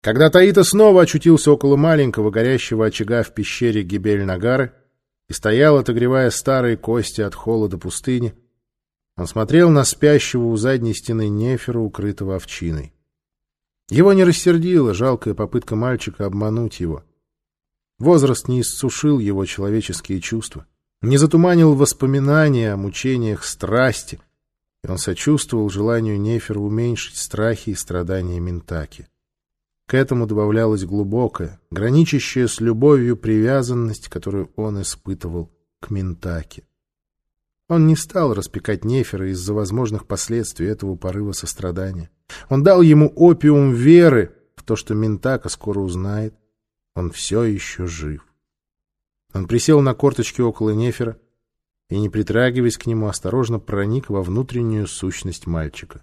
Когда Таита снова очутился около маленького горящего очага в пещере Гибель-Нагары и стоял, отогревая старые кости от холода пустыни, он смотрел на спящего у задней стены Нефера, укрытого овчиной. Его не рассердила жалкая попытка мальчика обмануть его. Возраст не иссушил его человеческие чувства, не затуманил воспоминания о мучениях страсти, и он сочувствовал желанию Нефера уменьшить страхи и страдания Минтаки. К этому добавлялась глубокая, граничащая с любовью привязанность, которую он испытывал к Минтаке. Он не стал распекать Нефера из-за возможных последствий этого порыва сострадания. Он дал ему опиум веры в то, что Минтака скоро узнает, он все еще жив. Он присел на корточки около Нефера и, не притрагиваясь к нему, осторожно проник во внутреннюю сущность мальчика.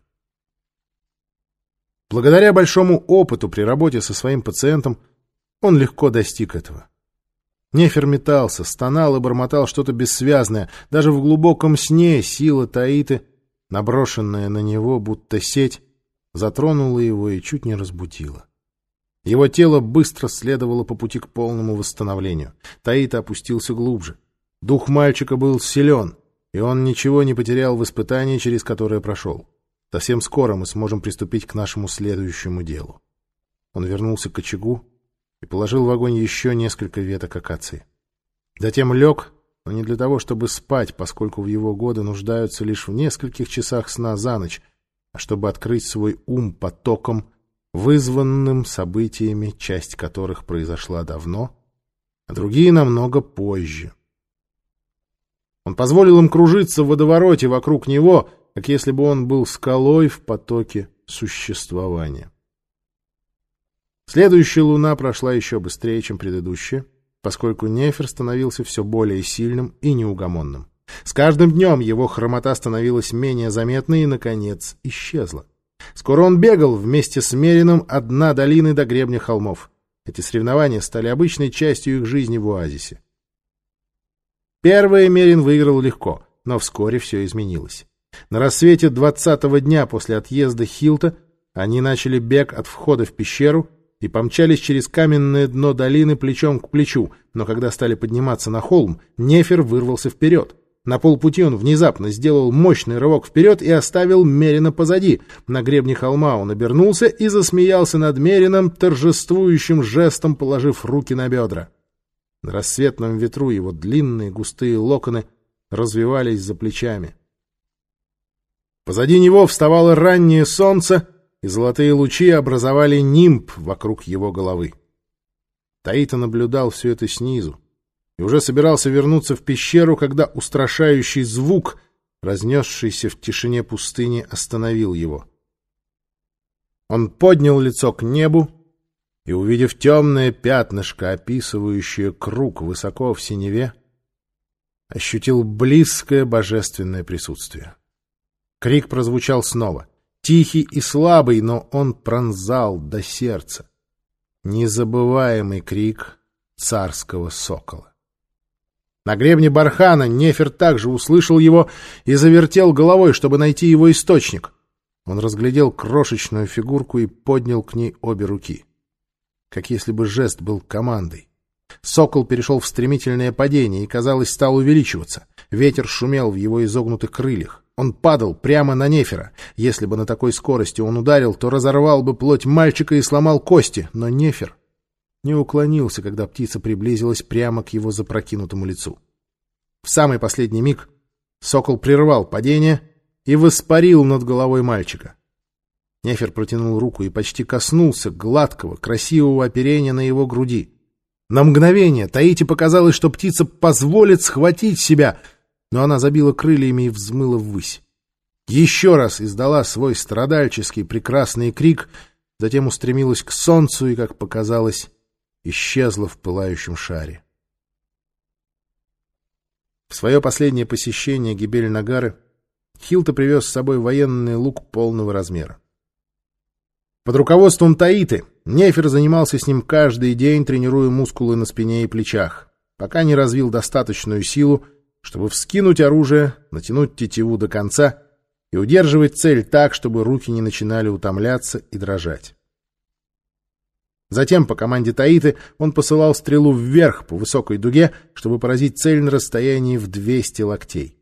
Благодаря большому опыту при работе со своим пациентом он легко достиг этого. Нефер метался, стонал и бормотал что-то бессвязное. Даже в глубоком сне сила Таиты, наброшенная на него, будто сеть, затронула его и чуть не разбудила. Его тело быстро следовало по пути к полному восстановлению. Таита опустился глубже. Дух мальчика был силен, и он ничего не потерял в испытании, через которое прошел. Совсем скоро мы сможем приступить к нашему следующему делу. Он вернулся к очагу и положил в огонь еще несколько веток акации. Затем лег, но не для того, чтобы спать, поскольку в его годы нуждаются лишь в нескольких часах сна за ночь, а чтобы открыть свой ум потоком, вызванным событиями, часть которых произошла давно, а другие намного позже. Он позволил им кружиться в водовороте вокруг него, как если бы он был скалой в потоке существования. Следующая луна прошла еще быстрее, чем предыдущая, поскольку Нефер становился все более сильным и неугомонным. С каждым днем его хромота становилась менее заметной и, наконец, исчезла. Скоро он бегал вместе с Мерином от дна долины до гребня холмов. Эти соревнования стали обычной частью их жизни в оазисе. Первое Мерин выиграл легко, но вскоре все изменилось. На рассвете 20-го дня после отъезда Хилта они начали бег от входа в пещеру и помчались через каменное дно долины плечом к плечу, но когда стали подниматься на холм, Нефер вырвался вперед. На полпути он внезапно сделал мощный рывок вперед и оставил Мерина позади. На гребне холма он обернулся и засмеялся над Мерином, торжествующим жестом положив руки на бедра. На рассветном ветру его длинные густые локоны развивались за плечами. Позади него вставало раннее солнце, и золотые лучи образовали нимб вокруг его головы. Таита наблюдал все это снизу и уже собирался вернуться в пещеру, когда устрашающий звук, разнесшийся в тишине пустыни, остановил его. Он поднял лицо к небу и, увидев темное пятнышко, описывающее круг высоко в синеве, ощутил близкое божественное присутствие. Крик прозвучал снова. Тихий и слабый, но он пронзал до сердца. Незабываемый крик царского сокола. На гребне бархана Нефер также услышал его и завертел головой, чтобы найти его источник. Он разглядел крошечную фигурку и поднял к ней обе руки. Как если бы жест был командой. Сокол перешел в стремительное падение и, казалось, стал увеличиваться. Ветер шумел в его изогнутых крыльях. Он падал прямо на Нефера. Если бы на такой скорости он ударил, то разорвал бы плоть мальчика и сломал кости. Но Нефер не уклонился, когда птица приблизилась прямо к его запрокинутому лицу. В самый последний миг сокол прервал падение и воспарил над головой мальчика. Нефер протянул руку и почти коснулся гладкого, красивого оперения на его груди. На мгновение Таите показалось, что птица позволит схватить себя, но она забила крыльями и взмыла ввысь. Еще раз издала свой страдальческий прекрасный крик, затем устремилась к солнцу и, как показалось, исчезла в пылающем шаре. В свое последнее посещение Гибель-Нагары Хилта привез с собой военный лук полного размера. Под руководством Таиты Нефер занимался с ним каждый день, тренируя мускулы на спине и плечах, пока не развил достаточную силу, чтобы вскинуть оружие, натянуть тетиву до конца и удерживать цель так, чтобы руки не начинали утомляться и дрожать. Затем, по команде Таиты, он посылал стрелу вверх по высокой дуге, чтобы поразить цель на расстоянии в 200 локтей.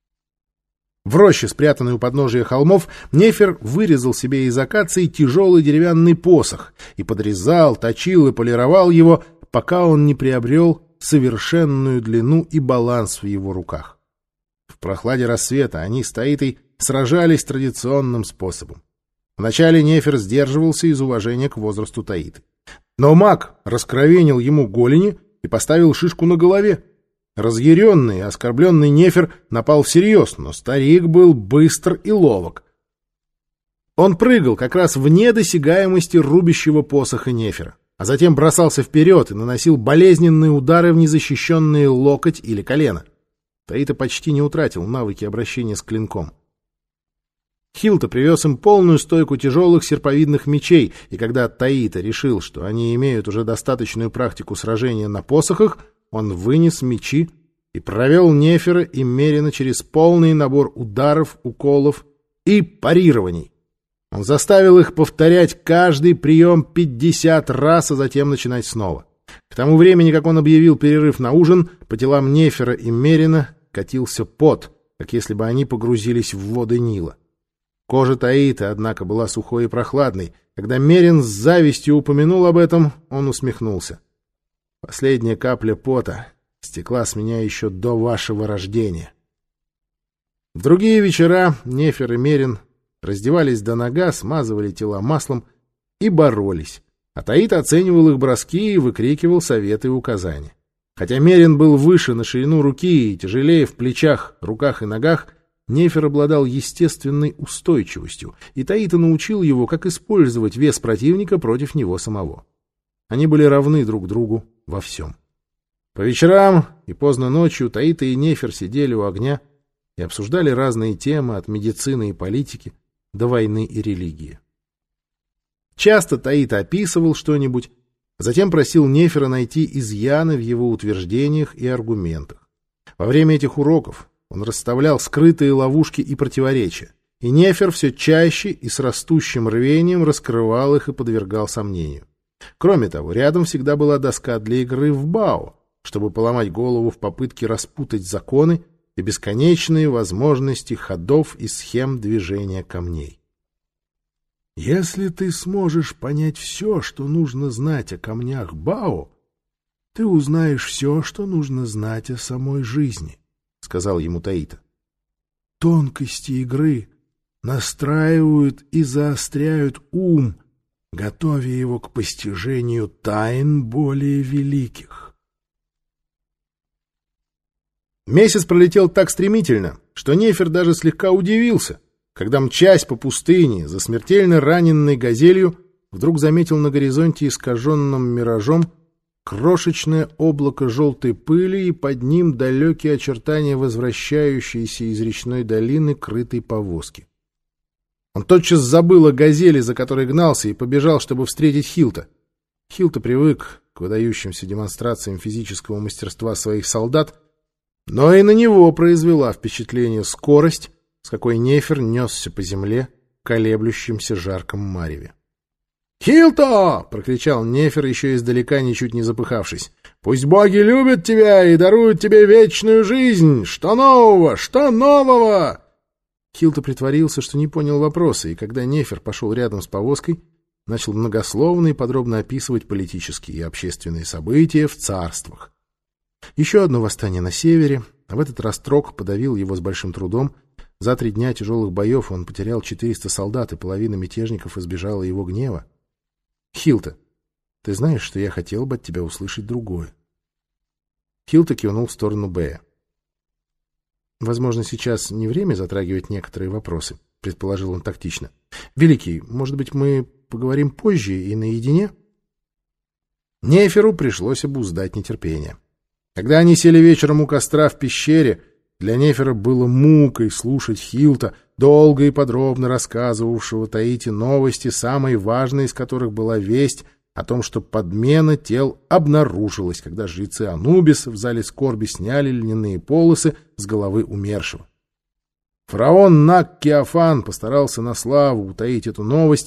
В роще, спрятанной у подножия холмов, Нефер вырезал себе из акации тяжелый деревянный посох и подрезал, точил и полировал его, пока он не приобрел совершенную длину и баланс в его руках. В прохладе рассвета они с Таитой сражались традиционным способом. Вначале Нефер сдерживался из уважения к возрасту Таиты. Но маг раскровенил ему голени и поставил шишку на голове. Разъяренный и оскорбленный Нефер напал всерьез, но старик был быстр и ловок. Он прыгал как раз вне досягаемости рубящего посоха Нефера, а затем бросался вперед и наносил болезненные удары в незащищенные локоть или колено. Таита почти не утратил навыки обращения с клинком. Хилта привез им полную стойку тяжелых серповидных мечей, и когда Таита решил, что они имеют уже достаточную практику сражения на посохах, он вынес мечи и провел Нефера и Мерина через полный набор ударов, уколов и парирований. Он заставил их повторять каждый прием 50 раз, а затем начинать снова. К тому времени, как он объявил перерыв на ужин, по телам Нефера и Мерина катился пот, как если бы они погрузились в воды Нила. Кожа Таиты, однако, была сухой и прохладной. Когда Мерин с завистью упомянул об этом, он усмехнулся. «Последняя капля пота стекла с меня еще до вашего рождения». В другие вечера Нефер и Мерин раздевались до нога, смазывали тела маслом и боролись, а Таита оценивал их броски и выкрикивал советы и указания. Хотя Мерин был выше на ширину руки и тяжелее в плечах, руках и ногах, Нефер обладал естественной устойчивостью, и Таита научил его, как использовать вес противника против него самого. Они были равны друг другу во всем. По вечерам и поздно ночью Таита и Нефер сидели у огня и обсуждали разные темы от медицины и политики до войны и религии. Часто Таита описывал что-нибудь, а затем просил Нефера найти изъяны в его утверждениях и аргументах. Во время этих уроков он расставлял скрытые ловушки и противоречия, и Нефер все чаще и с растущим рвением раскрывал их и подвергал сомнению. Кроме того, рядом всегда была доска для игры в бао, чтобы поломать голову в попытке распутать законы и бесконечные возможности ходов и схем движения камней. «Если ты сможешь понять все, что нужно знать о камнях бао, ты узнаешь все, что нужно знать о самой жизни», — сказал ему Таита. «Тонкости игры настраивают и заостряют ум, готовя его к постижению тайн более великих». Месяц пролетел так стремительно, что Нефер даже слегка удивился, когда, мчась по пустыне за смертельно раненной газелью, вдруг заметил на горизонте искаженным миражом крошечное облако желтой пыли и под ним далекие очертания возвращающейся из речной долины крытой повозки. Он тотчас забыл о газели, за которой гнался, и побежал, чтобы встретить Хилта. Хилта привык к выдающимся демонстрациям физического мастерства своих солдат, но и на него произвела впечатление скорость, с какой Нефер несся по земле в колеблющемся жарком мареве. «Хилто!» — прокричал Нефер, еще издалека, ничуть не запыхавшись. «Пусть боги любят тебя и даруют тебе вечную жизнь! Что нового? Что нового?» Хилто притворился, что не понял вопроса, и когда Нефер пошел рядом с повозкой, начал многословно и подробно описывать политические и общественные события в царствах. Еще одно восстание на севере, а в этот раз Трок подавил его с большим трудом. За 3 дня тяжелых боев он потерял 400 солдат, и половина мятежников избежала его гнева. «Хилто, ты знаешь, что я хотел бы от тебя услышать другое?» Хилто кивнул в сторону Бэя. «Возможно, сейчас не время затрагивать некоторые вопросы», — предположил он тактично. «Великий, может быть, мы поговорим позже и наедине?» Неферу пришлось обуздать нетерпение. Когда они сели вечером у костра в пещере, для Нефера было мукой слушать Хилта, долго и подробно рассказывавшего Таите новости, самой важной из которых была весть о том, что подмена тел обнаружилась, когда жрецы Анубис в зале скорби сняли льняные полосы с головы умершего. Фараон Нак-Кеофан постарался на славу утаить эту новость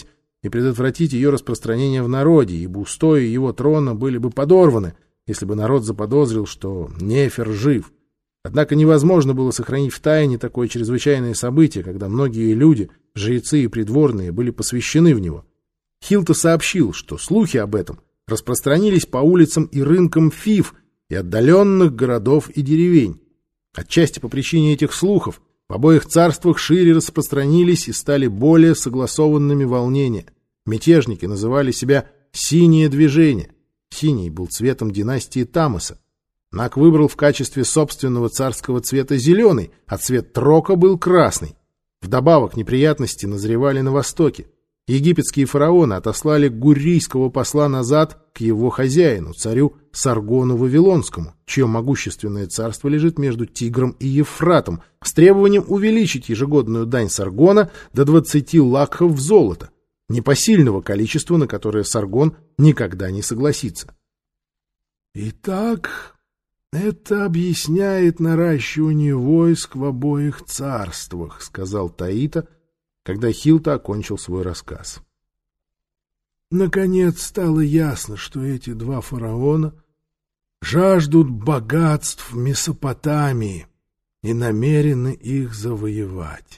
и предотвратить ее распространение в народе, ибо устои его трона были бы подорваны, если бы народ заподозрил, что Нефер жив. Однако невозможно было сохранить в тайне такое чрезвычайное событие, когда многие люди, жрецы и придворные, были посвящены в него. Хилто сообщил, что слухи об этом распространились по улицам и рынкам Фив и отдаленных городов и деревень. Отчасти по причине этих слухов в обоих царствах шире распространились и стали более согласованными волнения. Мятежники называли себя «синее движение». Синий был цветом династии Тамоса. Нак выбрал в качестве собственного царского цвета зеленый, а цвет Трока был красный. Вдобавок неприятности назревали на востоке. Египетские фараоны отослали гуррийского посла назад к его хозяину, царю Саргону Вавилонскому, чье могущественное царство лежит между Тигром и Евфратом, с требованием увеличить ежегодную дань Саргона до 20 лакхов золота, непосильного количества, на которое Саргон никогда не согласится. Итак, это объясняет наращивание войск в обоих царствах, сказал Таита, когда Хилто окончил свой рассказ. Наконец стало ясно, что эти два фараона жаждут богатств в Месопотамии и намерены их завоевать.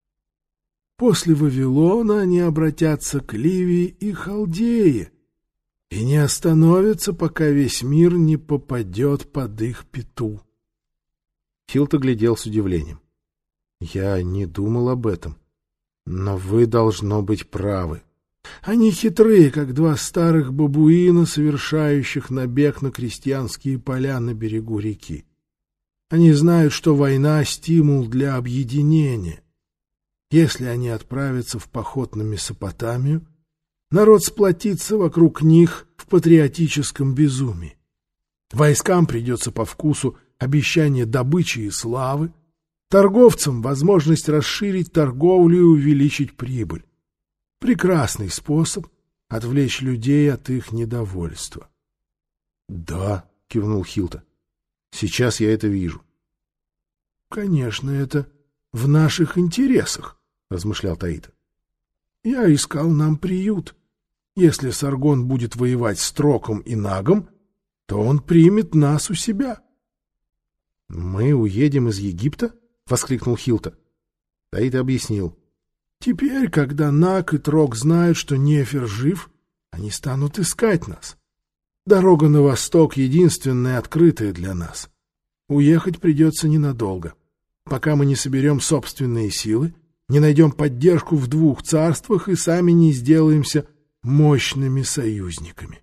После Вавилона они обратятся к Ливии и Халдее и не остановятся, пока весь мир не попадет под их пяту. Хилто глядел с удивлением. Я не думал об этом. Но вы, должно быть, правы. Они хитрые, как два старых бабуина, совершающих набег на крестьянские поля на берегу реки. Они знают, что война — стимул для объединения. Если они отправятся в поход на Месопотамию, народ сплотится вокруг них в патриотическом безумии. Войскам придется по вкусу обещание добычи и славы, торговцам возможность расширить торговлю и увеличить прибыль. Прекрасный способ отвлечь людей от их недовольства. — Да, — кивнул Хилто, — сейчас я это вижу. — Конечно, это в наших интересах, — размышлял Таита. — Я искал нам приют. Если Саргон будет воевать с Троком и Нагом, то он примет нас у себя. — Мы уедем из Египта? — воскликнул Хилто. Таита объяснил. Теперь, когда Наг и Трок знают, что Нефер жив, они станут искать нас. Дорога на восток единственная, открытая для нас. Уехать придется ненадолго. Пока мы не соберем собственные силы, не найдем поддержку в двух царствах и сами не сделаемся мощными союзниками.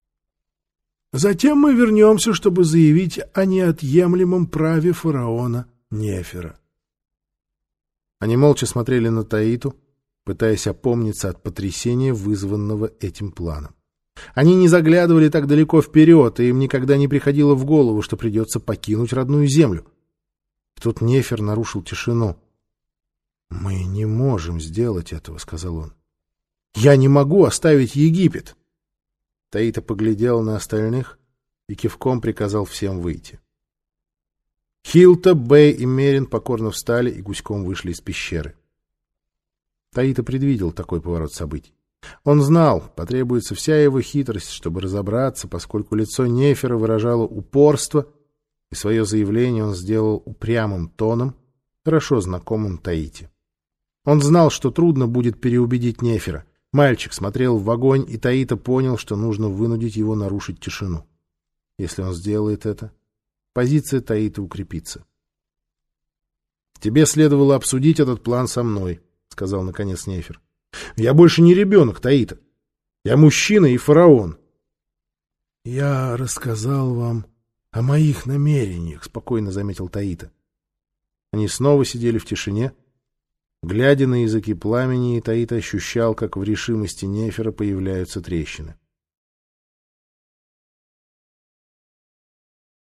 Затем мы вернемся, чтобы заявить о неотъемлемом праве фараона Нефера. Они молча смотрели на Таиту, пытаясь опомниться от потрясения, вызванного этим планом. Они не заглядывали так далеко вперед, и им никогда не приходило в голову, что придется покинуть родную землю. И тут Нефер нарушил тишину. — Мы не можем сделать этого, — сказал он. — Я не могу оставить Египет. Таита поглядел на остальных и кивком приказал всем выйти. Хилто, Бэй и Мерин покорно встали и гуськом вышли из пещеры. Таита предвидел такой поворот событий. Он знал, потребуется вся его хитрость, чтобы разобраться, поскольку лицо Нефера выражало упорство, и свое заявление он сделал упрямым тоном, хорошо знакомым Таите. Он знал, что трудно будет переубедить Нефера. Мальчик смотрел в огонь, и Таита понял, что нужно вынудить его нарушить тишину. Если он сделает это, позиция Таиты укрепится. — Тебе следовало обсудить этот план со мной, — сказал наконец Нефер. — Я больше не ребенок, Таита. Я мужчина и фараон. — Я рассказал вам о моих намерениях, — спокойно заметил Таита. Они снова сидели в тишине. Глядя на языки пламени, Таита ощущал, как в решимости Нефера появляются трещины.